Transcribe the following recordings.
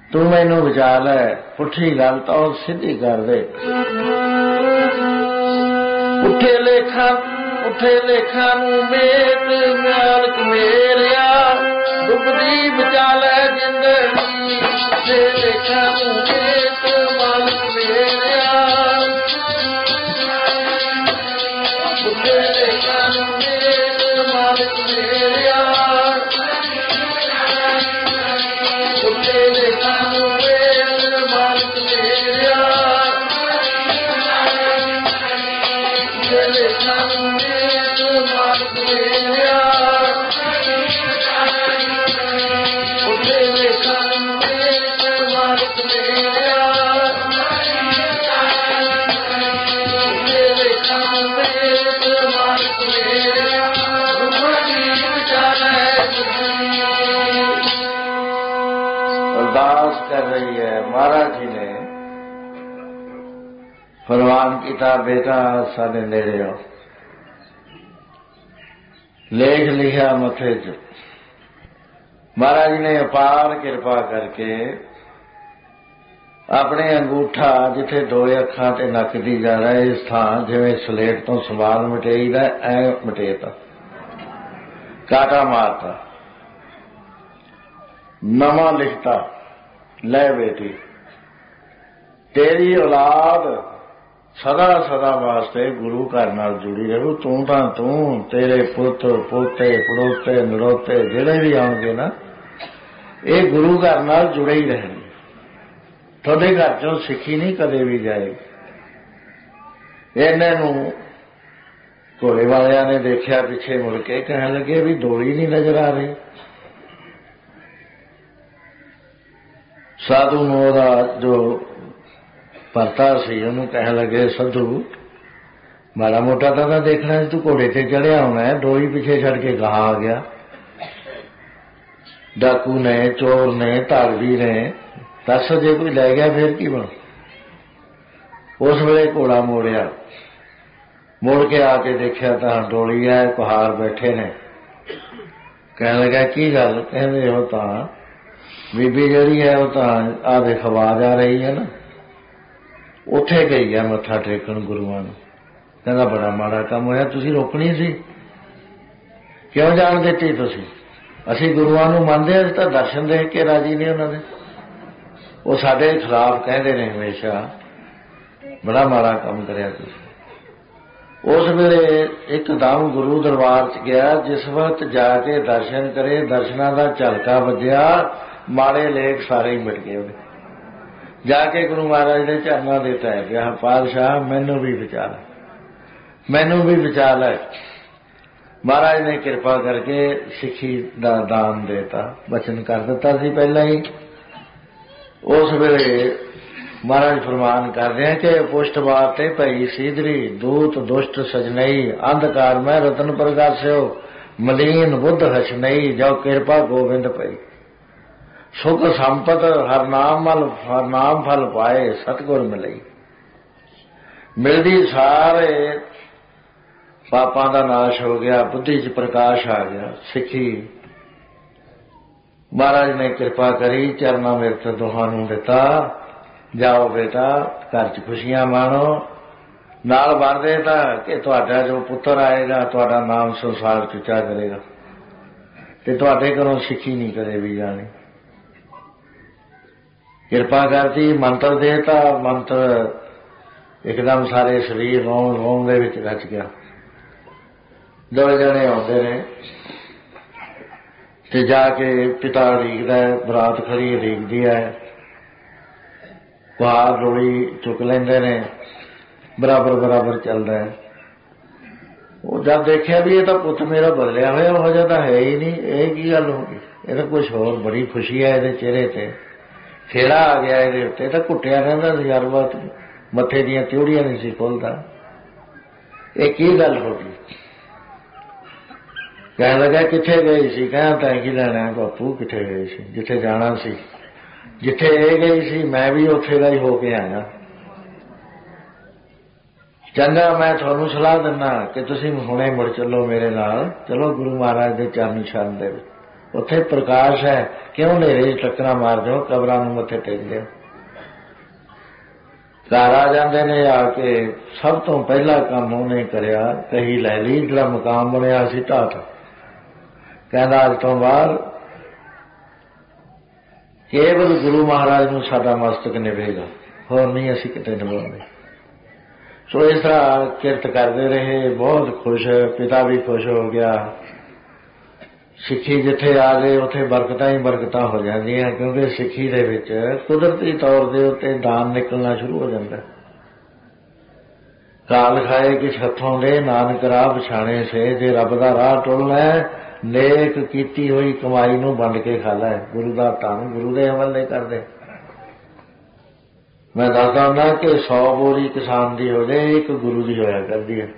तू मैनू बचा लै, पुठी गल तो सीधी कर दे। पुठे लेखा नू मेट मालक मेरिया, डुबदी बचा लै जिंदगी। पुठे लेखा नू मेट मालक मेरिया, पुठे लेखा नू मेट मालक मेरिया, पुठे लेखा नू मेट मालक मेरिया, पुठे लेखा नू मेट मालक मेरिया, पुठे लेखा नू मेट मालक मेरिया, पुठे लेखा नू मेट मालक मेरिया, डुबदी बचा लै जिंदगी। अरदास कर रही है। महाराज जी ने फरमान किया, बेटा साडे नेड़े आओ। लेख लिखा मथे च। महाराज जी ने अपार कृपा करके अपने अंगूठा जिथे दो अखां ते नक दी जा रहा है, इस थां जिवें सलेट तो सवाल मटेईदा ऐ मटेता, काटा मारता, नवा लिखता, ले बेटी तेरी औलाद सदा सदा वास्ते गुरु घर नाल जुड़ी रहू। तू तां तू, तेरे पुत पोते पड़ोते नड़ोते जिहड़े भी आउणगे ना, ये गुरु घर नाल जुड़े ही रहणगे। तुहाडे घर चों सिੱਖੀ नहीं कदे भी जाएगी। इन्हां नूं घोड़े वालियां ने देखिया, पिछे मुड़ के कहण लगे भी डोली नहीं नजर आ रही। साधु नूं ओहदा जो भरता सी उहनूं कहण लगे, साधु माड़ा मोटा तां देखना तू घोड़े ते चढ़िया होना है, डोली पिछे छड़ के गां आ गया। डाकू ने, चोर ने, धारवी ने, दस जे कोई लै गया फिर की बन। उस वेले घोड़ा मोड़िया, मुड़ के आके देखिया तां डोली है, कुहार बैठे ने। कहण लगा की गल? कहंदे हो तां बीबी जिहड़ी है वो तां आ देख आवाज आ रही है ना, उत्थे गई है मत्था टेकण गुरुआं नूं। कहंदा बड़ा माड़ा काम होया, तुसीं रोकणी सी, क्यों जाण दित्ती तुसीं? असीं गुरुआं नूं मंनदे, असीं तां दर्शन देख के राजी नहीं उन्हां दे। वो साडे खिलाफ कहंदे ने हमेशा, बड़ा माड़ा काम करिया तुसीं। उस वेले एकदम गुरु दरबार च गया। जिस वक्त जाके दर्शन करे, दर्शनां दा झलका वज्जिया, माड़े लेख सारे ही मिट गए। जाके गुरु महाराज के चरणों दे टह गया, पातशाह मैनू भी बचा लै, मैनू भी बचा लै। महाराज ने कृपा करके सिੱਖੀ दा दान देता, बचन कर दिता सी पहला ही। उस वेले महाराज फरमान कर रहे हैं कि पुष्ट बाते भई सीधरी, दूत दुष्ट सजनई, अंधकार में रतन प्रकाश्यो, मलीन बुद्ध हसनई, जो कृपा गोविंद पई। सुख संपत हर नाम फल पाए, सतगुर मिलई। मिलदी सारे पापां दा नाश हो गया, बुद्धि च प्रकाश आ गया। सिੱਖੀ महाराज ने कृपा करी, चरना मिर्त दोहां नूं दिता, जाओ बेटा घर च खुशियां माणो। नाल बन देता कि तुहाडा जो पुत्र आएगा तुहाडा नाम संसार च उच्चा करेगा, ते तुहाडे घरों सिੱਖੀ नहीं कदे भी जानी। कृपा करती, मंत्र देता, मंत्र एकदम सारे शरीर रोम दे विच रच गया। दो जने आउंदे ने ते जाके पिता रीकदा है, बरात खड़ी रीकदी है, कुहार डोली चुक लेंदे ने, बराबर बराबर चलदा है। वो जब देखिया भी ये तो पुत मेरा बदलिया होया, हो जाता है ही नहीं, ये की गल हो गई? ये तो कुछ होर, बड़ी खुशी है इहदे चेहरे ते, खेड़ा आ गया इहदे उत्ते। तो घुटिया रहिंदा सी हर वक्त, मत्थे दीयां त्योड़ियां नहीं सी खुलदा। ये की गल हो गई? कहण लगा किथे गई सी? कहण तैं की लैणा है बापू, किथे गई सी? जिथे जाना सी, जिथे ये गई सी मैं भी उत्थे दा ही हो के आया। चंगा मैं तुहानूं सलाह दिंदा कि तुसीं हुणे मुड़ चलो मेरे नाल, चलो गुरु महाराज दे चरण शरण दे विच। उत्थे प्रकाश है, क्यों हनेरे टक्करां मारदे हो, कबरां नूं मत्थे टेकदे हो। घर आ जाते ने, आके सब तो पहला काम उन्हें करिया, कही लै ली, जिहड़ा मकाम बनिया सी ढाह ता। कहंदा अज तो बाद केवल गुरु महाराज नूं साडा मस्तक निभेगा, होर नहीं असीं किते निभाउंदे। सो इस तरह किरत करते रहे, बहुत खुश, पिता भी खुश हो गया। सिक्खी जिथे आ गए उत्थे बरकतां ही बरकतां हो जांदियां, क्योंकि सिक्खी दे विच कुदरती तौर दे उत्ते दान निकलना शुरू हो जाता। काल खाए किछ हथों दे, नानक राह पछाणे से, जे रब दा राह टुरना है, नेक कीती हुई कमाई नूं वंड के खा लै। गुरु दा धन गुरु दे हवाले कर दे। मैं दसदा हुंदा कि 100 बोरी किसान दी हो जाए, एक गुरु दी होया करदी है।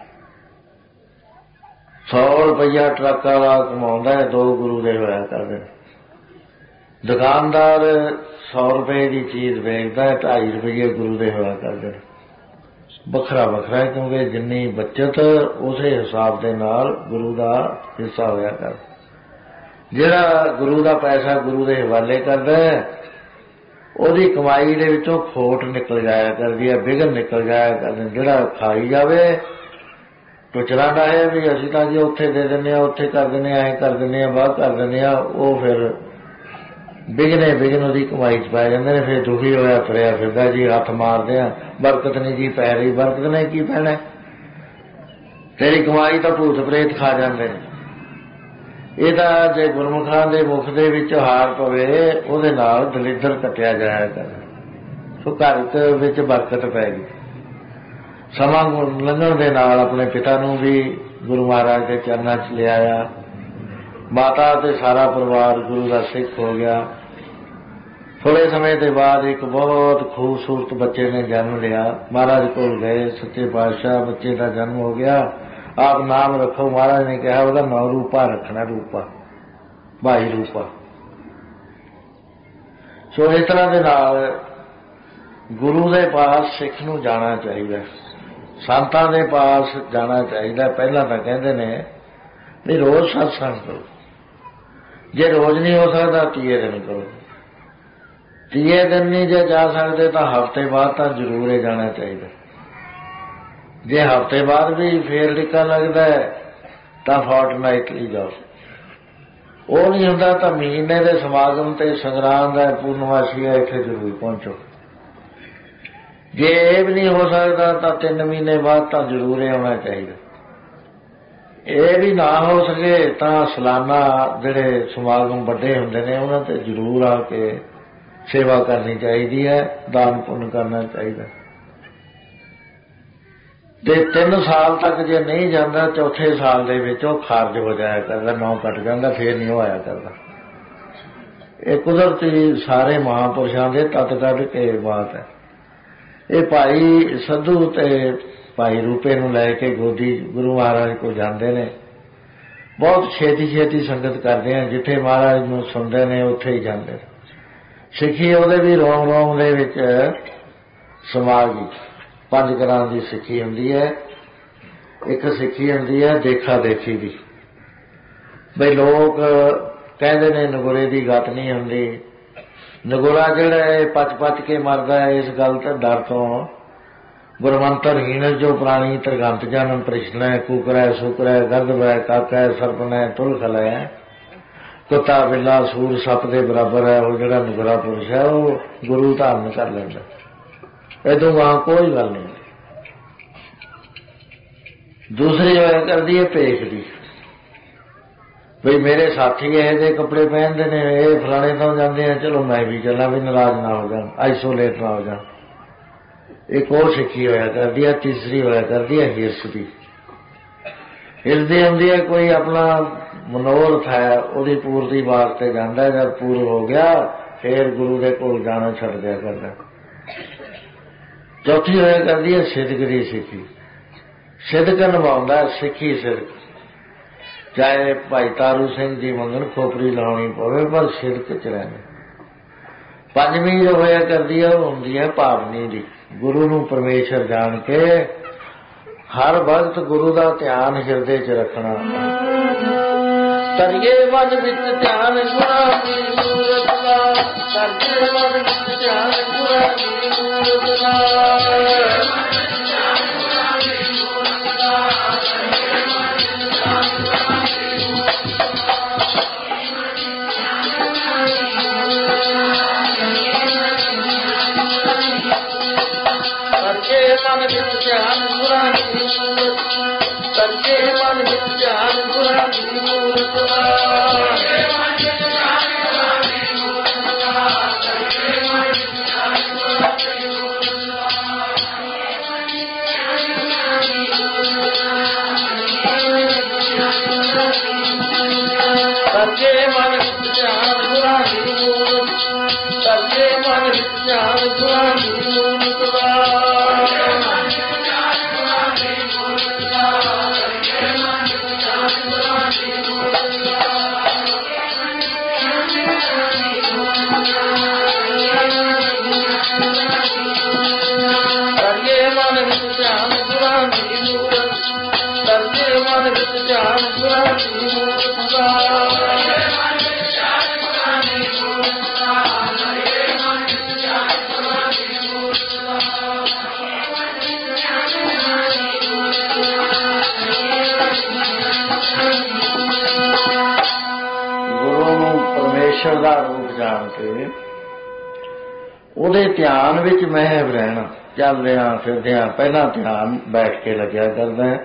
100 रुपया ट्रक वाला कमाउंदा है, 2 गुरु दे होया करदे। दुकानदार 100 रुपए की चीज बेचदा है, 2.5 रुपये गुरु दे होया करदे। बखरा बखरा है, क्योंकि जिन्नी बचत उस हिसाब के नाल गुरु का हिस्सा होया कर। जिहड़ा गुरु का पैसा गुरु के हवाले करदा है, ਉਹਦੀ कमाई ਦੇ ਵਿੱਚੋਂ खोट निकल जाया करदी है, बिघन निकल जाया करदे। जिहड़ा खाई जावे टुचरा डाहे भी असीं तां जी उत्थे दे दिंदे आ, उत्थे कर दिंदे आ, ऐ कर दिंदे आ, बाह कर दिंदे आ, ਉਹ फिर बिघने बिघन ਉਹਦੀ कमाई च पै जांदे ने। फिर दुखी होया फिरिया फिरदा जी, हथ मारदे आ, बरकत नहीं जी पै रही। बरकत ने की पैना, तेरी कमाई तो भूत प्रेत खा जांदे ने। ਇਹਦਾ ਜੇ ਗੁਰਮੁਖਾਂ ਦੇ ਮੁਖ ਦੇ ਵਿੱਚ ਹਾਰ ਪਵੇ, ਉਹਦੇ ਨਾਲ ਦਲਿੱਦਰ ਕੱਟਿਆ ਜਾਇਆ ਕਰ। ਸੋ ਘਰ ਵਿੱਚ ਬਰਕਤ ਪੈ ਗਈ। ਸਮਾਂ ਲੰਘਣ ਦੇ ਨਾਲ ਆਪਣੇ ਪਿਤਾ ਨੂੰ ਵੀ ਗੁਰੂ ਮਹਾਰਾਜ ਦੇ ਚਰਨਾਂ 'ਚ ਲਿਆਇਆ। ਮਾਤਾ ਤੇ ਸਾਰਾ ਪਰਿਵਾਰ ਗੁਰੂ ਦਾ ਸਿੱਖ ਹੋ ਗਿਆ। ਥੋੜੇ ਸਮੇਂ ਦੇ ਬਾਅਦ ਇੱਕ ਬਹੁਤ ਖੂਬਸੂਰਤ ਬੱਚੇ ਨੇ ਜਨਮ ਲਿਆ। ਮਹਾਰਾਜ ਕੋਲ ਗਏ, ਸੱਚੇ ਪਾਤਸ਼ਾਹ ਬੱਚੇ ਦਾ ਜਨਮ ਹੋ ਗਿਆ, आप नाम रखो। महाराज ने कहा ਉਹਦਾ नाम रूपा रखना, रूपा भाई रूपा। सो इस तरह के नाल गुरु के पास सिख नूं जाना चाहिए, संतां के पास जाना चाहिए। पहला तो कहते ने भी रोज सत्संग करो, जे रोज नहीं हो सकता 30 दिन करो। 30 दिन नहीं जे जा सकते तो हफ्ते बाद तो जरूर ही जाना चाहिए। जे हफ्ते बाद भी फेर टिक्का लगता है तो फोर्टनाइटली जाओ। वो नहीं होता तो महीने के समागम ते संग्राम का पूर्णवासी है, इत्थे जरूर पहुंचो। जे ये भी नहीं हो सकता तो 3 महीने बाद तो जरूर ही आना चाहिए। ये भी ना हो सके तो सालाना जिहड़े समागम बड़े हुंदे ने उन्हां ते जरूर आके सेवा करनी चाहिए है, दान पुण्य करना चाहिए। ਤੇ 3 ਸਾਲ तक जे नहीं जाता, चौथे साल दे विच ਉਹ खारज हो जाया करदा, 9 कट जाता, फिर नहीं होया करदा। ये कुदरती सारे महापुरुषों के तत कढ के बात है। ये भाई सद्धू ते भाई रूपे नूं लैके गोदी गुरु महाराज को जाते ने। बहुत छेती छेती संगत करते हैं, जिथे महाराज नूं सुनते हैं उत्थे ही जाते। सिक्खी ਉਹਦੇ भी रोम रोम दे विच समा गई। 5 ग्राम की सिक्खी हुंदी है। एक सिक्खी हुंदी है देखा देखी दी, बई लोग कहते ने नगुरे की गत नहीं हुंदी। नगुरा जिहड़ा है पच पच के मरदा है, इस गल ते डर तो गुरमंतर हीन जो प्राणी त्रिगंत जन्म प्रश्न है, कुकर है, सुकर है, गर्दभ है, काका है, सरपन है, तुलखल है, कुत्ता बिल्ला सूर सप के बराबर है। वो जिहड़ा नगुरा पुरुष है वो गुरु धारण कर लैंदा, इदों वहां कोई गल नहीं। दूसरी होया करदी है पेख दी, बई मेरे साथी ये कपड़े पहनते ने, ये फलाने तो जाते हैं, चलो मैं भी चला, भी नाराज ना हो जान, आइसोलेट ना हो जान। एक और सिक्खी होया करदी है। तीसरी होया करदी है हिरस दी। हिरस दी हुंदी है कोई अपना मनोरथ है ਉਹਦੀ पूर्ति वास्ते जाता है, जब पूरा हो गया फिर गुरु के कोल जाना छड़ दिया करता। चौथी होया करदी है सिदक दी सिक्खी। सिदक निभाउंदा सिक्खी सिदक, चाहे भाई तारू सिंह जी मंगन खोपरी लाउणी पवे पर सिदक च रहना। पंजवीं जो होया करदी है हुंदी है भावनी दी। गुरु नूं परमेश्वर जान के हर वक्त गुरु का ध्यान हिरदे च रखना। ਕਰੀਏ ਮਨ ਵਿੱਚ ਧਿਆਨ ਗੁਰਾਂ ਦੀ ਮੂਰਤ ਦਾ, ਕਰੀਏ ਮਨ ਵਿੱਚ ਧਿਆਨ ਗੁਰਾਂ ਦੀ ਮੂਰਤ ਦਾ। ਮਨ ਵਿੱਚ ਧਿਆਨ ਗੁਰਾਂ ਦੀ ਮੂਰਤ, ਕਰਕੇ ਮਨ ਵਿੱਚ ਧਿਆਨ ਗੁਰਾਂ ਦੀ ਮੂਰਤ ਦਾ। ਕਰਕੇ ਮਨ ਵਿੱਚ ਧਿਆਨ ਗੁਰਾਂ ਦੀ ਮੂਰਤ, ਕਰਕੇ ਮਨ ਵਿੱਚ ਧਿਆਨ ਗੁਰਾਂ ਦੀ ਮੂਰਤ ਦਾ। ਪਰਮੇਸ਼ਰ ਦਾ ਰੂਪ ਜਾਣ ਕੇ ਉਹਦੇ ਧਿਆਨ ਵਿੱਚ ਮਹਿਵ ਰਹਿਣਾ, ਚੱਲਦਿਆਂ ਫਿਰਦਿਆਂ ਪਹਿਲਾਂ ਧਿਆਨ ਬੈਠ ਕੇ ਲੱਗਿਆ ਕਰਦਾ ਹੈ,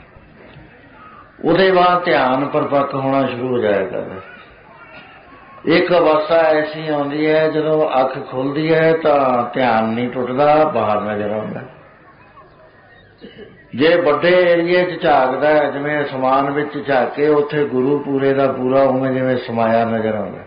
ਉਹਦੇ ਬਾਅਦ ਧਿਆਨ ਪਰਪੱਕ ਹੋਣਾ ਸ਼ੁਰੂ ਹੋ ਜਾਇਆ ਕਰਦਾ। ਇੱਕ ਅਵਸਥਾ ਐਸੀ ਆਉਂਦੀ ਹੈ ਜਦੋਂ ਅੱਖ ਖੁੱਲ੍ਹਦੀ ਹੈ ਤਾਂ ਧਿਆਨ ਨਹੀਂ ਟੁੱਟਦਾ, ਬਾਹਰ ਨਜ਼ਰ ਆਉਂਦਾ। ਜੇ ਵੱਡੇ ਏਰੀਏ 'ਚ ਝਾਕਦਾ ਹੈ, ਜਿਵੇਂ ਅਸਮਾਨ ਵਿੱਚ ਝਾਕੇ, ਉੱਥੇ ਗੁਰੂ ਪੂਰੇ ਦਾ ਪੂਰਾ ਉਵੇਂ ਜਿਵੇਂ ਸਮਾਇਆ ਨਜ਼ਰ ਆਉਂਦਾ।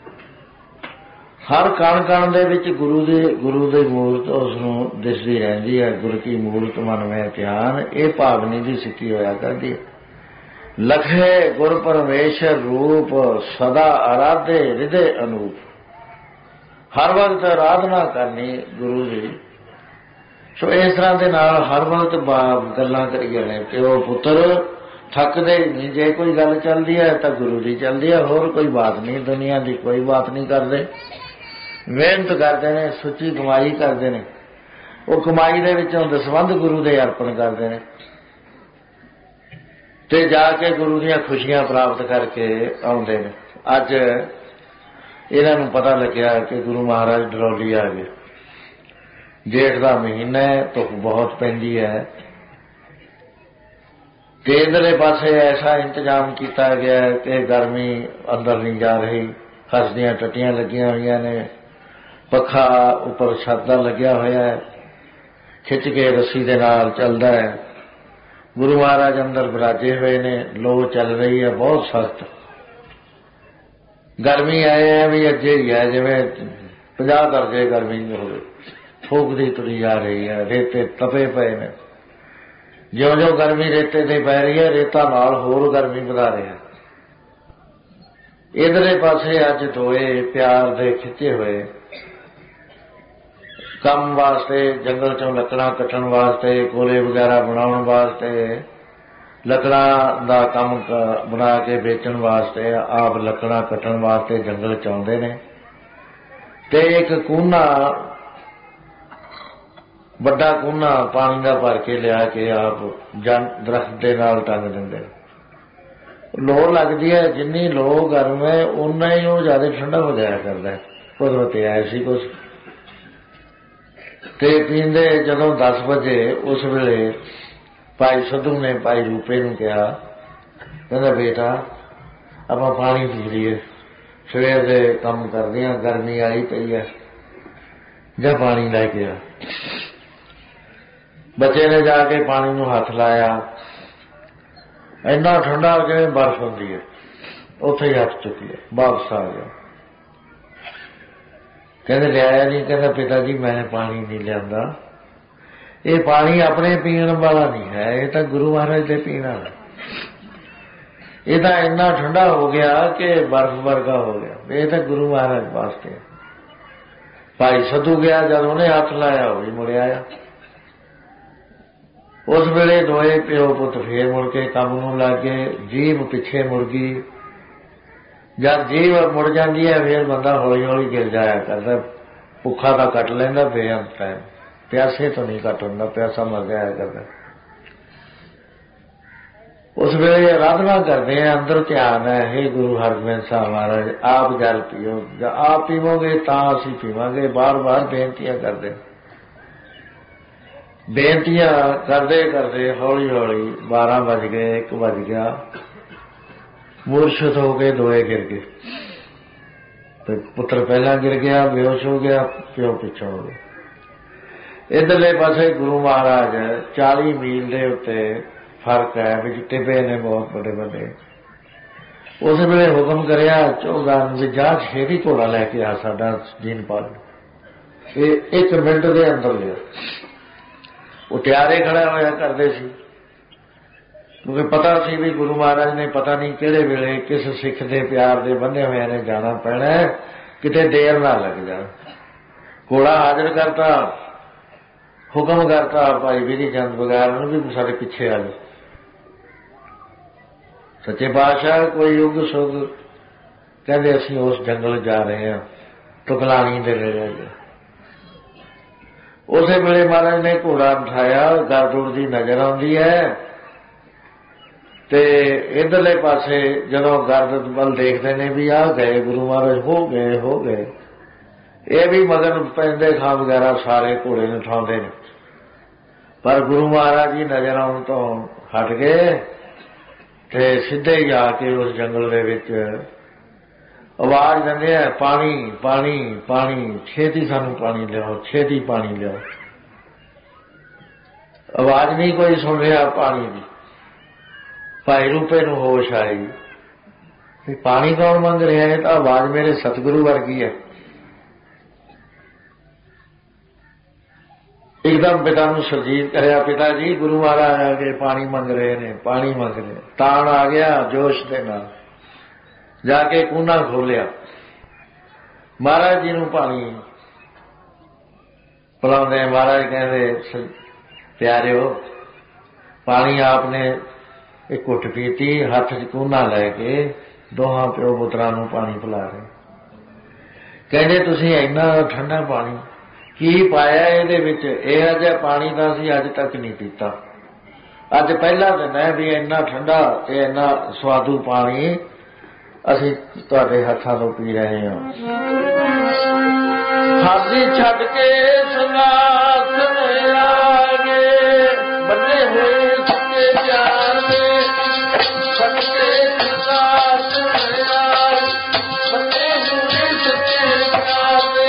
ਹਰ ਕਣ ਕਣ ਦੇ ਵਿੱਚ ਗੁਰੂ ਦੀ ਮੂਰਤ ਉਸ ਨੂੰ ਦਿਸਦੀ ਰਹਿੰਦੀ ਹੈ। ਗੁਰੂ ਕੀ ਮੂਰਤ ਮਨ ਮੈਂ ਧਿਆਨ, ਇਹ ਭਾਵਨੀ ਦੀ ਸਿੱਖੀ ਹੋਇਆ ਕਰਦੀ ਹੈ। ਲਖੇ ਗੁਰ ਪਰਮੇਸ਼ਰ ਰੂਪ, ਸਦਾ ਆਰਾਧੇ ਹਿਰਦੇ ਅਨੂਪ। ਹਰ ਵਕਤ ਆਰਾਧਨਾ ਕਰਨੀ ਗੁਰੂ ਦੀ। ਸੋ ਇਸ ਤਰ੍ਹਾਂ ਦੇ ਨਾਲ ਹਰ ਵਕਤ ਗੱਲਾਂ ਕਰੀਆਂ ਨੇ, ਪਿਓ ਪੁੱਤਰ ਥੱਕਦੇ ਨਹੀਂ। ਜੇ ਕੋਈ ਗੱਲ ਚੱਲਦੀ ਹੈ ਤਾਂ ਗੁਰੂ ਦੀ ਚੱਲਦੀ ਹੈ, ਹੋਰ ਕੋਈ ਬਾਤ ਨਹੀਂ, ਦੁਨੀਆ ਦੀ ਕੋਈ ਬਾਤ ਨਹੀਂ ਕਰਦੇ। ਮਿਹਨਤ ਕਰਦੇ ਨੇ, ਸੁੱਚੀ ਕਮਾਈ ਕਰਦੇ ਨੇ, ਉਹ ਕਮਾਈ ਦੇ ਵਿੱਚੋਂ ਦਸਵੰਧ ਗੁਰੂ ਦੇ ਅਰਪਣ ਕਰਦੇ ਨੇ ਤੇ ਜਾ ਕੇ ਗੁਰੂ ਦੀਆਂ ਖੁਸ਼ੀਆਂ ਪ੍ਰਾਪਤ ਕਰਕੇ ਆਉਂਦੇ ਨੇ। ਅੱਜ ਇਹਨਾਂ ਨੂੰ ਪਤਾ ਲੱਗਿਆ ਕਿ ਗੁਰੂ ਮਹਾਰਾਜ ਡਰੌਲੀ ਆ ਗਏ। ਜੇਠ ਦਾ ਮਹੀਨਾ ਹੈ, ਧੁੱਪ ਬਹੁਤ ਪੈਂਦੀ ਹੈ ਤੇ ਇੱਧਰਲੇ ਪਾਸੇ ਐਸਾ ਇੰਤਜ਼ਾਮ ਕੀਤਾ ਗਿਆ ਕਿ ਗਰਮੀ ਅੰਦਰ ਨਹੀਂ ਜਾ ਰਹੀ। ਹੱਸਦੀਆਂ ਟੱਟੀਆਂ ਲੱਗੀਆਂ ਹੋਈਆਂ ਨੇ, ਪੱਖਾ ਉੱਪਰ ਛੱਤ ਦਾ ਲੱਗਿਆ ਹੋਇਆ ਹੈ, ਖਿੱਚ ਕੇ ਰੱਸੀ ਦੇ ਨਾਲ ਚੱਲਦਾ ਹੈ। ਗੁਰੂ ਮਹਾਰਾਜ ਅੰਦਰ ਬਿਰਾਜੇ ਹੋਏ ਨੇ, ਲੋ ਚੱਲ ਰਹੀ ਹੈ ਬਹੁਤ ਸਖਤ। ਗਰਮੀ ਆਏ ਹੈ ਵੀ ਅੱਜੇ ਹੀ ਹੈ, ਜਿਵੇਂ 50 ਦਰਜੇ ਗਰਮੀ ਹੋਵੇ, ਫੂਕਦੀ ਤੁਰੀ ਜਾ ਰਹੀ ਹੈ। ਰੇਤੇ ਤਪੇ ਪਏ ਨੇ, ਜਿਉਂ-ਜਿਉਂ ਗਰਮੀ ਰੇਤੇ ਤੇ ਪੈ ਰਹੀ ਹੈ, ਰੇਤਾ ਨਾਲ ਹੋਰ ਗਰਮੀ ਵਧਾ ਰਿਹਾ। ਇਧਰਲੇ ਪਾਸੇ ਅੱਜ ਦੋਏ ਪਿਆਰ ਦੇ ਖਿੱਚੇ ਹੋਏ ਕੰਮ ਵਾਸਤੇ, ਜੰਗਲ ਚੋਂ ਲੱਕੜਾਂ ਕੱਟਣ ਵਾਸਤੇ, ਕੋਲੇ ਵਗੈਰਾ ਬਣਾਉਣ ਵਾਸਤੇ, ਲੱਕੜਾਂ ਦਾ ਕੰਮ ਬਣਾ ਕੇ ਵੇਚਣ ਵਾਸਤੇ, ਆਪ ਲੱਕੜਾਂ ਕੱਟਣ ਵਾਸਤੇ ਜੰਗਲ 'ਚ ਆਉਂਦੇ ਨੇ। ਤੇ ਇੱਕ ਕੂਨਾ, ਵੱਡਾ ਕੂਨਾ ਪਾਣੀ ਦਾ ਭਰ ਕੇ ਲਿਆ ਕੇ ਆਪ ਦਰਖਤ ਦੇ ਨਾਲ ਟੰਗ ਦਿੰਦੇ। ਲੋੜ ਲੱਗਦੀ ਹੈ, ਜਿੰਨੀ ਲੋ ਗਰਮ ਹੈ ਓਨਾ ਹੀ ਉਹ ਜ਼ਿਆਦਾ ਠੰਡਾ ਹੋ ਜਾਇਆ ਕਰਦਾ। ਕੁਦਰਤ ਐਸੀ ਕੁਛ। ਤੇ ਪੀਂਦੇ ਜਦੋਂ 10 ਵਜੇ, ਉਸ ਵੇਲੇ ਭਾਈ ਸੱਧੂ ਨੇ ਭਾਈ ਰੂਪੇ ਨੂੰ ਕਿਹਾ, ਕਹਿੰਦਾ ਬੇਟਾ ਆਪਾਂ ਪਾਣੀ ਪੀ ਲਈਏ, ਸਵੇਰ ਦੇ ਕੰਮ ਕਰਦੇ ਹਾਂ, ਗਰਮੀ ਆਈ ਪਈ ਹੈ, ਜਾਂ ਪਾਣੀ ਲੈ ਕੇ ਆ। ਬੱਚੇ ਨੇ ਜਾ ਕੇ ਪਾਣੀ ਨੂੰ ਹੱਥ ਲਾਇਆ, ਇੰਨਾ ਠੰਡਾ ਜਿਵੇਂ ਬਰਫ਼ ਹੁੰਦੀ ਹੈ, ਉੱਥੇ ਹੀ ਹੱਥ ਚੁੱਕਿਆ, ਵਾਪਸ ਆ ਗਿਆ। ਕਹਿੰਦੇ ਲਿਆਇਆ ਨਹੀਂ? ਕਹਿੰਦਾ ਪਿਤਾ ਜੀ ਮੈਂ ਪਾਣੀ ਨਹੀਂ ਲਿਆਂਦਾ, ਇਹ ਪਾਣੀ ਆਪਣੇ ਪੀਣ ਵਾਲਾ ਨਹੀਂ ਹੈ, ਇਹ ਤਾਂ ਗੁਰੂ ਮਹਾਰਾਜ ਦੇ ਪੀਣ ਵਾਲਾ। ਇਹ ਤਾਂ ਇੰਨਾ ਠੰਡਾ ਹੋ ਗਿਆ ਕਿ ਬਰਫ਼ ਵਰਗਾ ਹੋ ਗਿਆ, ਇਹ ਤਾਂ ਗੁਰੂ ਮਹਾਰਾਜ ਵਾਸਤੇ। ਭਾਈ ਸੱਧੂ ਗਿਆ, ਜਦ ਉਹਨੇ ਹੱਥ ਲਾਇਆ ਉਹ ਵੀ ਮੁੜਿਆ ਆਇਆ। ਉਸ ਵੇਲੇ ਦੋਏ ਪਿਓ ਪੁੱਤ ਫੇਰ ਮੁੜ ਕੇ ਕੰਮ ਨੂੰ ਲੱਗ ਗਏ। ਜੀਭ ਪਿੱਛੇ ਮੁੜ ਗਈ, जब जीव मुड़ जाती है फिर बंदा हौली हौली गिर जाया करता, भुखा तो कट लेंदा बेअंत टाइम, प्यासे तो नहीं कट होंदा, प्यासा मर जाया करता। उस वेले आराधना करते हैं, अंदर ध्यान है, हे गुरु हरगोबिंद साहब महाराज आप जल पियो, जब आप पीवोगे तो असी पीवांगे। बार बार बेनतियां करते, बेनतियां करते करते हौली हौली 12 बज गए, 1 बज गया, मूर्छित हो गए, दोए गिर गए। तो पुत्र पहला गिर गया, बेहोश हो गया, प्यो पिछों हो गया। इधरले पासे गुरु महाराज 40 मील के उत्ते फर्क है, विच टिब्बे ने बहुत बड़े बड़े। उस वेले हुक्म करया चौगान भी जा छेती घोड़ा लैके आ साडा जीनपाल, ये 1 मिनट के अंदर लिया। वो तैयारे खड़ा होया करते सी, क्योंकि पता सी भी गुरु महाराज ने पता नहीं किहड़े वेले किस सिख के प्यार के बंधे हुए ने जाना पैना है, किते देर ना लग जाए। घोड़ा हाजिर करता, हुक्म करता भाई बिधि चंद बगैर भी साडे पिछे आ जाओ। सच्चे पातशाह कोई युग सुग कहते असीं उस जंगल जा रहे हैं, टुकलानी दे नेड़े। उस वेले महाराज ने घोड़ा उठाया, गरदुड़ की नजर आती है, ते इधरले पासे जदों गर्द वल देखते ने भी आ गए गुरु महाराज, हो गए। ये भी मगन पैंदे खां वगैरह सारे घोड़े नूं उठाउंदे ने, पर गुरु महाराज जी नजर आउण तो हट गए ते सीधे जाके उस जंगल दे विच आवाज दिंदे आ, पानी पानी पानी, छेती सानू पानी लियाओ, छेती पानी लियाओ। आवाज नहीं कोई सुन रहा पानी की। भाई रूपे नूं होश आई, पानी कौन मंग रहा है, तो आवाज मेरे सतगुरु वर्गी है। एकदम पिता नूं सरजीत करया, पिता जी गुरु महाराज आ गए, पानी मंग रहे ने, पानी मंग रहे। तान आ गया जोश के नाल, जाके कूना खोलिया, महाराज जी नूं पानी पिलाउंदे। महाराज कहंदे प्यारिओ पानी आपने एक घुट पीती, हथ च कूना लैके दोहां प्यो पुत्रां नूं पानी पिला रहे। कहंदे तुसीं इन्ना ठंडा पानी की पाया इहदे विच, इहो जिहा पानी तां असीं अज तक नहीं पीता। अज पहला दिन है भी इन्ना ठंडा ते इन्ना स्वादू पानी असीं तुहाडे हत्थां तों पी रहे हां। हाथी छड्ड के संगासन आ गए, बन्ने होए सच्चे प्यार दे, सच्चे संगासन आ गए, बन्ने होए सच्चे प्यार दे।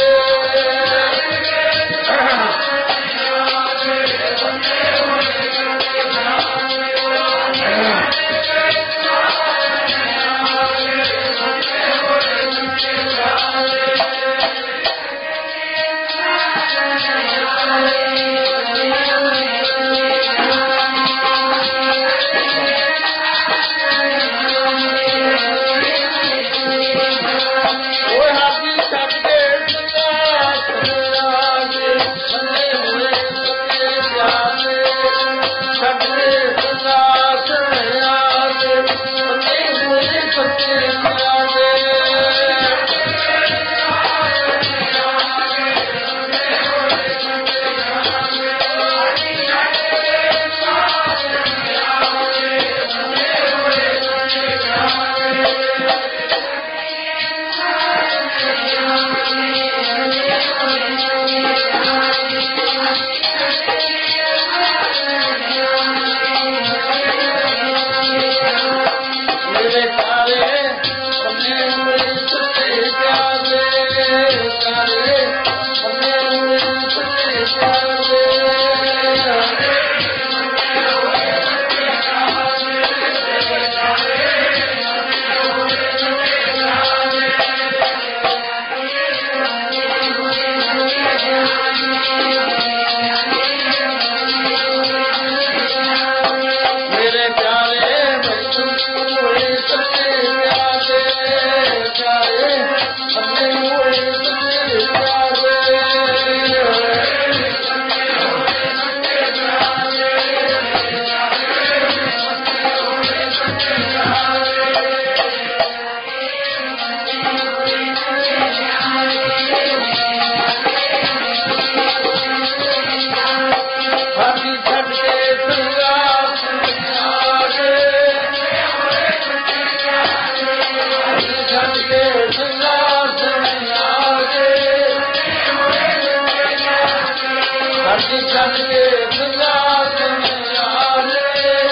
हाथी छड़ के सिंहासन आले,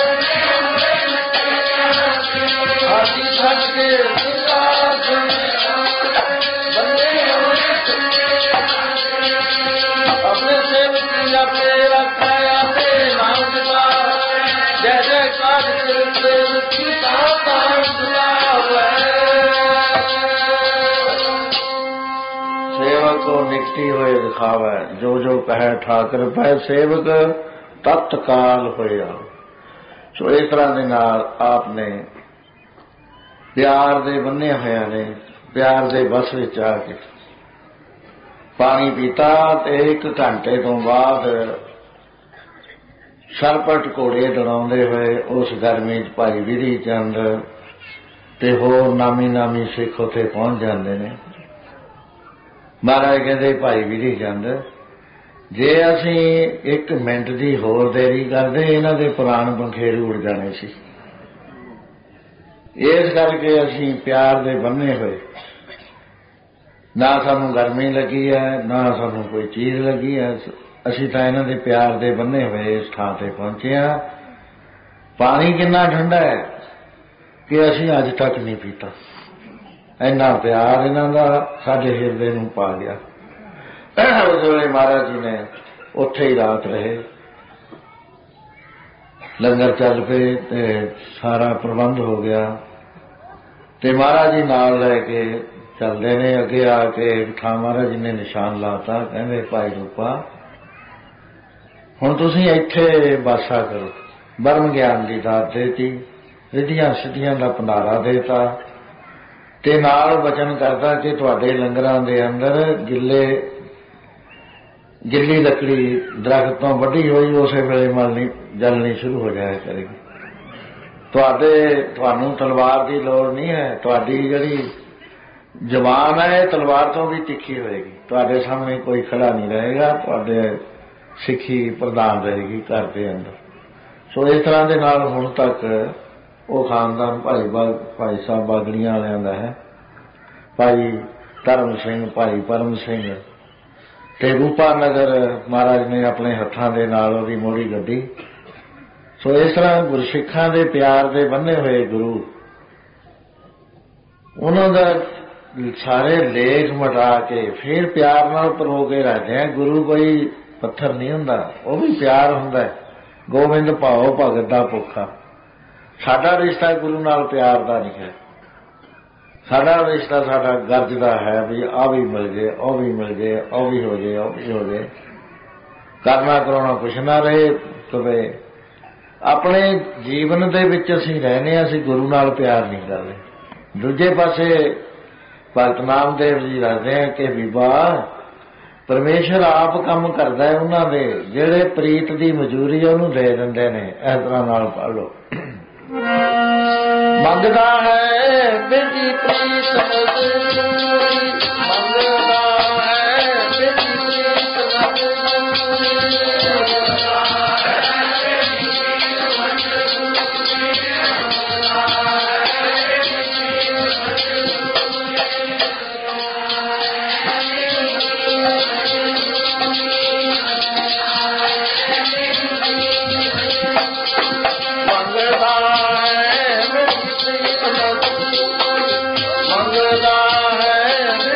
हाथी छड़ के सिंहासन बंदे अपने सेवक की अपने रखाया पे नाम दिला, जय जयकार तेरे सेवक की नाम दिलावे। सेवक को निकटी हुए दिखावे, जो जो कहे ठाकर पै सेवक तत्काल होया। सो इस तरह के नाल आपने प्यार दे बन्ने होया ने, प्यार दे बस विच आके पानी पीता ते 1 घंटे तो बाद सरपट घोड़े दौड़ाते हुए उस गर्मी च भाई विधि चंद ते होर नामी नामी सिख उत्थे पहुंच जाते हैं। महाराज कहते भाई विधि चंद जे असी 1 मिनट की होर देरी करते इन्हां दे प्राण पंखेरु उड़ जाने सी। इस करके असी प्यार दे बन्ने हुए, ना सानू गर्मी लगी है ना सानू कोई चीज लगी है, असी तो इन्हां दे प्यार दे बन्ने हुए इस थां ते पहुंचे हाँ। पानी कितना ठंडा है कि असी अज तक नहीं पीता, इन्ना प्यार इन्हां दा साडे हिरदे नूं पा गया। उस वेले महाराज जी ने उत्थे ही रात रहे, लंगर चल पे ते सारा प्रबंध हो गया ते महाराज जी नाल लैके चलते ने। अगे आके एक थां महाराज जी ने निशान लाता, कहंदे भाई रूपा हुण तुसीं इत्थे बासा करो। ब्रह्म ज्ञान की दात देती, रिधियां सिद्धियां दा भंडारा देता ते नाल वचन करता कि तुहाडे लंगरां दे अंदर गिल्ली लकड़ी दरख्त तो वड्डी होई उस वेले मलनी जलनी शुरू हो जाया करेगी। तुहानू तलवार की लोड़ नहीं है, तुहाडी जिहड़ी जबान है तलवार तो भी तिखी होएगी, तुहाडे सामने कोई खड़ा नहीं रहेगा, तुहाडे सिक्खी प्रधान रहेगी घर के अंदर। सो इस तरह के नाल हुण तक वो खानदान भाई साहब बागड़ियां वालियां दा है, भाई धर्म सिंह, भाई परम सिंह ते रूपा नगर महाराज ने अपने हत्थां दे नाल ओहदी मोहरी गड्डी। सो इस तरह गुरसिखां दे प्यार दे बन्ने हुए गुरु उन्हां दा सारे लेख मिटा के फिर प्यार नाल परो के रखते हैं। गुरु कोई पत्थर नहीं हुंदा, वो भी प्यार हुंदा है। गोविंद भाओ भगत दा भुखा, साडा रिश्ता गुरु नाल प्यार दा नहीं है। साडा रिश्ता साडा गर्ज दा है भी आ भी मिल गए, ओ भी मिल गए, ओ भी हो गए, ओ भी हो गए, करना कराउणा कुछ ना रहे। कवे अपने जीवन दे विच असीं रहने, असीं गुरु नाल प्यार नहीं करदे। दूजे पासे भगत नामदेव जी दसदे हैं कि बीबा परमेश्वर आप काम करता है, उन्होंने जेड़े प्रीत की मजूरी है उन्होंने दे देंदे ने। इस तरह नाल पढ़ लो, मंगदा है बेटी प्रीत मजूरी, मंगदा है बेटी प्रीत मजूरी, मंगदा है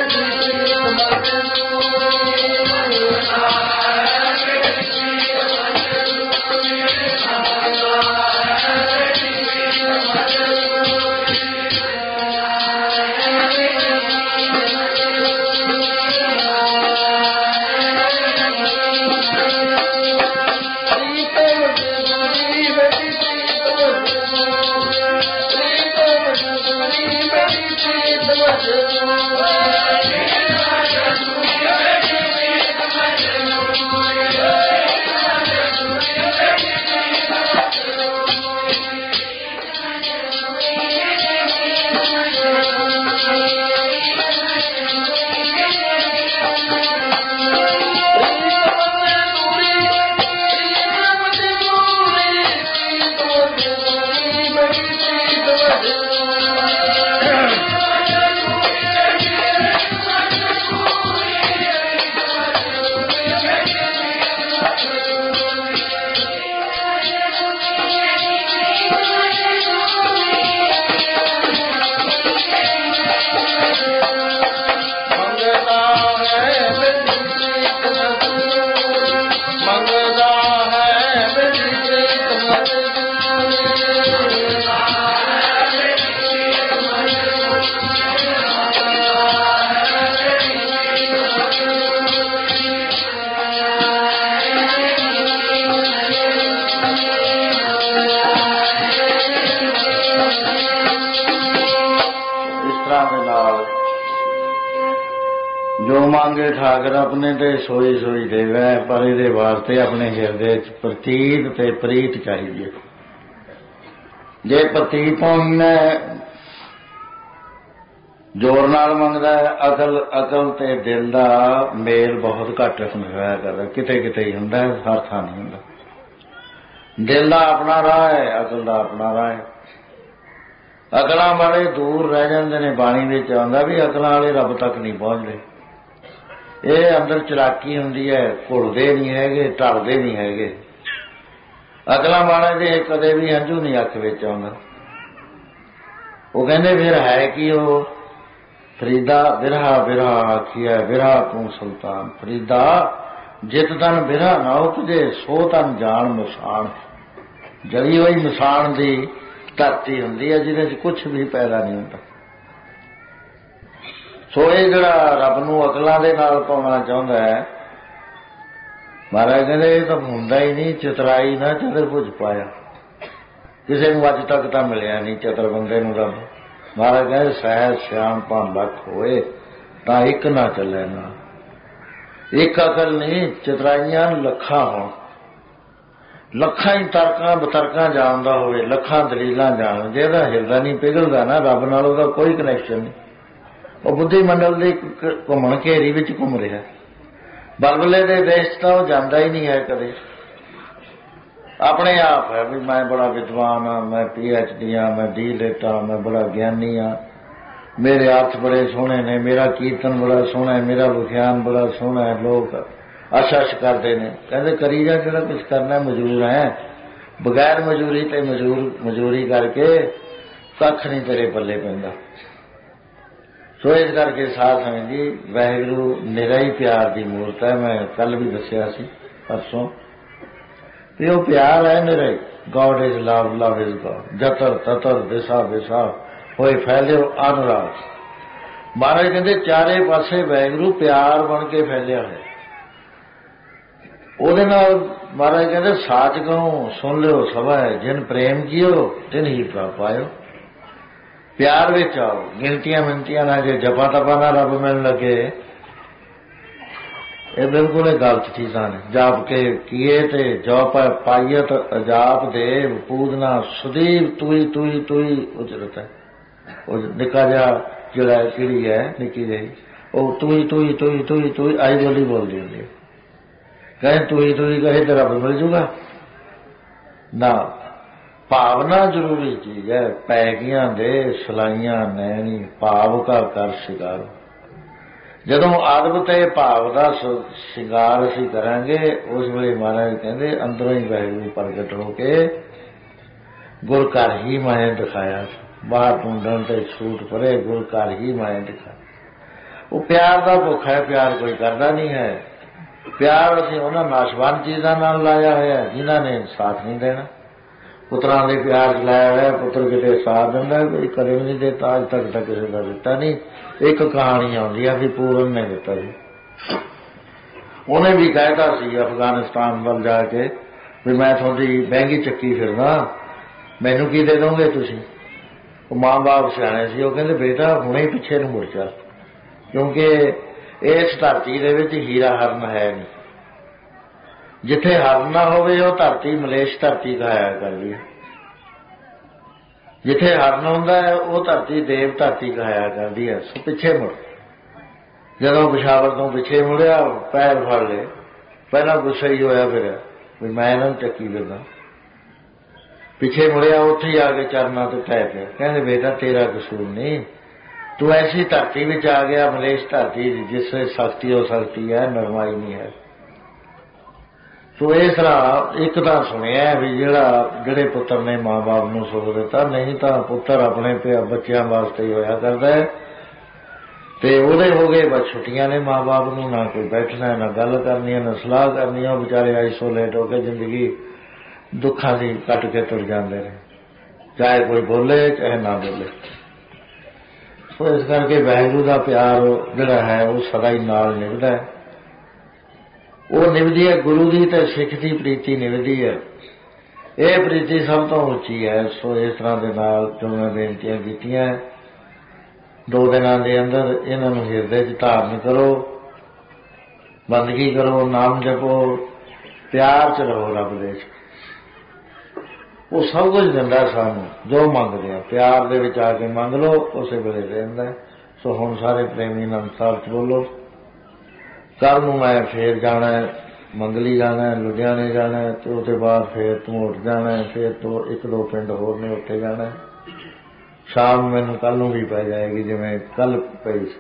मांगे ठाकर अपने ते सोई सोई देवै, पर इहदे वास्ते अपने हिरदे च प्रतीत ते प्रीत चाहिए। जे प्रतीत होना जोर नाल मंगदा है, अकल ते दिल दा मेल बहुत घट होया करदा, किते किते ही हुंदा, हर थां नहीं हुंदा। दिल दा अपना राह है, अकल दा अपना राह है। अकलां वाले दूर रह जांदे ने, बाणी विच आउंदा भी अकलां वाले रब तक नहीं पहुंचदे। ਇਹ अंदर चलाकी हुंदी है, घुलदे नहीं हैगे, ढलदे नहीं हैगे। अकलां वाले दे कदे भी हंझू नहीं अख विच आउंदा। वो कहंदे फिर है कि वो फरीदा बिरहा बिरहा आखिया, बिरहा तू सुल्तान फरीदा, जित तन बिरहा ना उपजे, सो तन जान मसान। जली हुई मसान दी धरती हुंदी है, जिहदे च कुछ भी पैदा नहीं हुंदा। सो ये जिहड़ा रब नूं अकलां दे नाल पाउणा चाहुंदा है, महाराज कहंदे ये तां हुंदा ही नहीं। चतराई ना चतुरभुज पाया, किसी नूं अज तक तां मिलिया नहीं चतुर बंदे नूं रब। महाराज कहंदे सहज सियाणपा लख होए, तां इक ना चले ना। एक अकल नहीं, चतराइयां लखां होण, लखां ही तर्कां बतर्कां जानदा होवे, लखां दलीलां जाण। जेहदा हिरदा नहीं पिघलदा ना रब नाल, ओहदा कोई कनैक्शन नहीं। वो बुद्धि मंडल की घूमण घेरी विच घूम रहा, बलबले के देश तो वह जाता ही नहीं है कदे। अपने आप है भी मैं बड़ा विद्वान हाँ, मैं PhD हाँ, मैं D.Litt हाँ, मैं बड़ा ज्ञानी हाँ, मेरे अर्थ बड़े सोहने ने, मेरा कीर्तन बड़ा सोहना है, मेरा विख्यान बड़ा सोहना है। लोग अश करते हैं, कहते करी जा, जो कुछ करना मजूर है, बगैर मजूरी ते मजूरी करके कख नहीं तेरे पल्ले पैंदा। सो इस करके साध संगत जी, वाहिगुरू निरा ही प्यार की मूर्त है। मैं कल भी दसिया सी परसों कि वो प्यार है निरा ही। God is love, love is God. जतर ततर दिशा दिशा होए फैलियो अनुराग। महाराज कहते चारे पासे वाहिगुरू प्यार बन के फैलिया है। ਉਹਦੇ ਨਾਲ महाराज कहते साच कहूं सुन लियो सभा, जिन प्रेम कियो तिन ही प्राप पायो। प्यार विच आओ, गिनतियां मिनतियां ना, जे जपा तपा ना रब मिलण लगे, ये बिल्कुल गलत चीज़ां ने। जाप के किए ते जप पाइयत अजाप देव, पूजना सुदीप तुई तुई तुई उजरत है। निका जा जिहड़ा चिड़ी है निकी जी, वो तुई तुई तुई तुई तुई आई बोली बोलती होंगी। कहे तुई तुई कहे तो रब मिल जूगा ना। भावना जरूरी चीज है। पैगियां दे सलाइयां नैनी, भाव का कर शिकार। जदों आदम ते भाव का शिंगार असीं करांगे, उस वेले महाराज कहंदे अंदरों ही वाहिगुरू प्रगट होके गुर घर ही मैं दिखाया। बाहर ढूंढण ते छूट परे, गुर घर ही मैं दिखाया। वो प्यार का भुख है, प्यार कोई करता नहीं है। प्यार असीं उन्हां नाशवान चीज़ां नाल लाया होया जिन्हां ने साथ नहीं देना। पुत्रां दे प्यार च लाया होया, पुत्र किते साथ दिंदा, कोई कदे भी नहीं देता। अज तक तो किसी का दिता नहीं। एक कहानी आउंदी है भी पूरन ने दिता जी। उन्हें भी कहता सी अफगानिस्तान वल जाके भी मैं थोड़ी महंगी चक्की फिरदा, मैनू की दे दोगे तुसीं? माँ बाप सियाणे सी, वो कहंदे बेटा हुणे ही पिछे नूं मुड़ जा, क्योंकि इस धरती दे विच हीरा हरन है नहीं। जिथे हर ना होवे वो धरती मलेश धरती कहाया करदी है। जिथे हर न हुंदा है वो धरती देव धरती कहाया करदी है। सो पिछे मुड़। जदों पिशावर तो पिछे मुड़िया, पैर फड़ ले, पहला गुस्सा ही होया फिर भी मैं इन्हां नूं चक्की देना। पिछे मुड़िया, उत्थे ही आके चरना तो टह पिया। कहंदे बेटा तेरा कसूर नहीं, तू ऐसी धरती में आ गया, मलेश धरती जिससे सख्ती हो सकती है, नरमाई नहीं है। सो इस तरह एक तो सुनिया भी जिहड़े पुत्र ने माँ बाप नूं सुख दिता, नहीं तो पुत्र अपने बच्चों वास्ते ही होया करता है। ते ओहदे हो गए बस छुट्टियां ने माँ बाप नूं, ना कोई बैठना है, ना गल करनी है, ना सलाह करनी है। बेचारे आइसोलेट होकर जिंदगी दुखा की कट के तुर जाते हैं, चाहे कोई बोले चाहे ना बोले। सो इस करके वाहिगुरू का प्यार जिहड़ा है वो सदा ही नाल निभदा है। वो निभदी है गुरु की ते सिख की प्रीति निभदी है। ये प्रीति सब तो उच्ची है। सो इस तरह के नाल जो मैं बेनतियां कीतियां, 2 दिनों के अंदर इन्हां नूं हिरदे च धारण करो ਬੰਦਗੀ ਕਰੋ, ਨਾਮ ਜਪੋ, ਪਿਆਰ ਚ ਰਹੋ ਰੱਬ ਦੇ। ਉਹ ਸਭ ਕੁਝ ਦਿੰਦਾ ਸਾਨੂੰ ਜੋ ਮੰਗਦੇ ਆ। ਪਿਆਰ ਦੇ ਵਿੱਚ ਆ ਕੇ ਮੰਗ ਲਓ, ਉਸੇ ਵੇਲੇ ਦੇ ਦਿੰਦਾ। ਸੋ ਹੁਣ ਸਾਰੇ ਪ੍ਰੇਮੀ ਆਨੰਦ ਸਾਹਿਬ ਚ ਬੋਲੋ। ਕੱਲ੍ਹ ਨੂੰ ਮੈਂ ਫੇਰ ਜਾਣਾ, ਮੰਗਲੀ ਜਾਣਾ, ਲੁਧਿਆਣੇ ਜਾਣਾ, ਤੇ ਉਹਦੇ ਬਾਅਦ ਫੇਰ ਧਮੋਟ ਜਾਣਾ, ਫੇਰ ਤੋਂ 1-2 ਪਿੰਡ ਹੋਰ ਨੇ, ਉੱਥੇ ਜਾਣਾ। ਸ਼ਾਮ ਮੈਨੂੰ ਕੱਲ੍ਹ ਨੂੰ ਵੀ ਪੈ ਜਾਏਗੀ ਜਿਵੇਂ ਕੱਲ੍ਹ ਪਈ ਸੀ।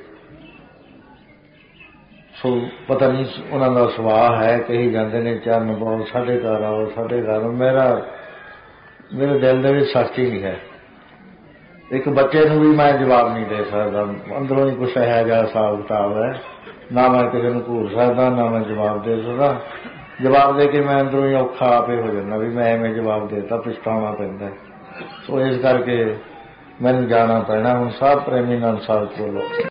ਸੋ ਪਤਾ ਨਹੀਂ ਉਹਨਾਂ ਦਾ ਸੁਭਾਅ ਹੈ, ਕਹੀ ਜਾਂਦੇ ਨੇ ਚਰਨ ਪਾਓ, ਸਾਡੇ ਘਰ ਆਓ, ਸਾਡੇ ਘਰ। ਮੇਰੇ ਦਿਲ ਦੇ ਵਿੱਚ ਸੱਚ ਹੀ ਨਹੀਂ ਹੈ। ਇੱਕ ਬੱਚੇ ਨੂੰ ਵੀ ਮੈਂ ਜਵਾਬ ਨਹੀਂ ਦੇ ਸਕਦਾ, ਅੰਦਰੋਂ ਹੀ ਕੁਛ ਇਹੋ ਜਿਹਾ ਹਿਸਾਬ ਕਿਤਾਬ ਹੈ। ਨਾ ਮੈਂ ਕਿਸੇ ਨੂੰ ਘੂਰ ਸਕਦਾ, ਨਾ ਮੈਂ ਜਵਾਬ ਦੇ ਸਕਦਾ। ਜਵਾਬ ਦੇ ਕੇ ਮੈਂ ਅੰਦਰੋਂ ਹੀ ਔਖਾ ਆਪੇ ਹੋ ਜਾਂਦਾ ਵੀ ਮੈਂ ਐਵੇਂ ਜਵਾਬ ਦੇ ਦਿੱਤਾ, ਪਛਤਾਉਣਾ ਪੈਂਦਾ। ਸੋ ਇਸ ਕਰਕੇ ਮੈਨੂੰ ਜਾਣਾ ਪੈਣਾ। ਹੁਣ ਸਭ ਪ੍ਰੇਮੀ ਆਨੰਦ ਸਾਹਿਬ ਬੋਲੋ।